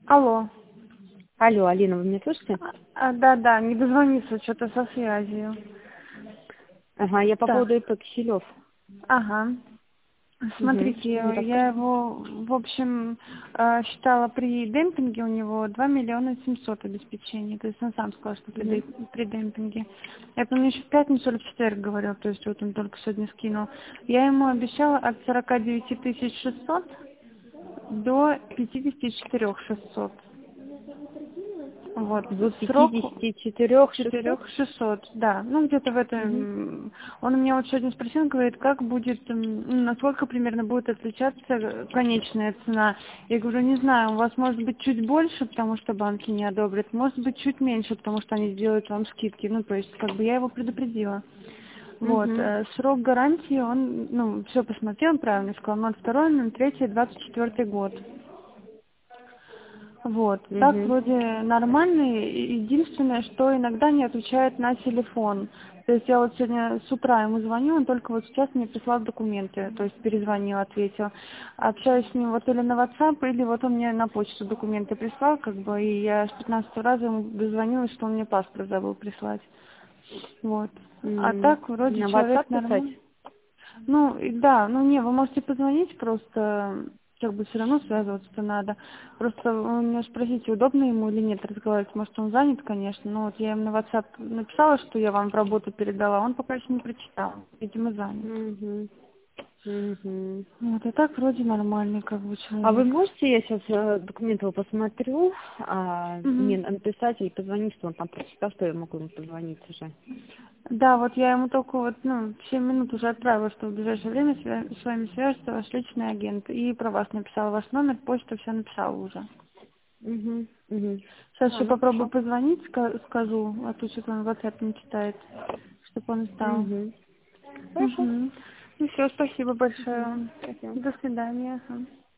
Алло. Алло, Алина, вы меня слышите? Да, не дозвониться, что-то со связью. Ага, я по Так, поводу ИП Киселев. ага. Угу. Смотрите, Что мне я расскажете? его, в общем, считала при демпинге у него 2 700 000 обеспечений. То есть он сам сказал, что Угу. при демпинге. Это он еще в пятницу или в четверг говорил, то есть вот он только сегодня скинул. Я ему обещала от 49 600 до 54 600. Вот. До Срок 54 600? 4600, да. Ну, где-то в Угу. этом. Он у меня вот сегодня спросил, говорит, как будет, насколько примерно будет отличаться конечная цена. Я говорю, не знаю, у вас может быть чуть больше, потому что банки не одобрят, может быть чуть меньше, потому что они сделают вам скидки. Ну, то есть, как бы я его предупредила. Вот, Угу. срок гарантии, он, ну, все посмотрел, правильно сказал, 02, 03, 24 год. Вот. Так Угу. вроде нормально. Единственное, что иногда не отвечает на телефон. То есть я вот сегодня с утра ему звоню, он только вот сейчас мне прислал документы, то есть перезвонил, ответил. Общаюсь с ним вот или на WhatsApp, или вот он мне на почту документы прислал, как бы, и я с 15 раза ему дозвонилась, что он мне паспорт забыл прислать. Вот. А так вроде На человек WhatsApp писать? нормальный. Ну, да, ну не, вы можете позвонить, просто как бы все равно связываться-то надо. Просто вы меня спросите, удобно ему или нет разговаривать. Может, он занят, конечно, но вот я ему на WhatsApp написала, что я вам в работу передала, он пока еще не прочитал. Видимо, занят. Угу. Угу. Вот, и так вроде нормальный как бы А вы человек. можете, я сейчас документы его посмотрю, мне Мгм. написать или позвонить, что он там прочитал, что я могу ему позвонить уже? Да, вот я ему только вот, 7 минут уже отправила, что в ближайшее время с вами свяжется ваш личный агент. И про вас написала ваш номер, почту все написала уже. Угу. Угу. Сейчас А, еще ну попробую хорошо. позвонить, скажу, а то что-то он в WhatsApp не читает, чтобы он встал. Угу. Хорошо. Угу. Ну все, спасибо большое Угу. вам. Спасибо. До свидания. Ага.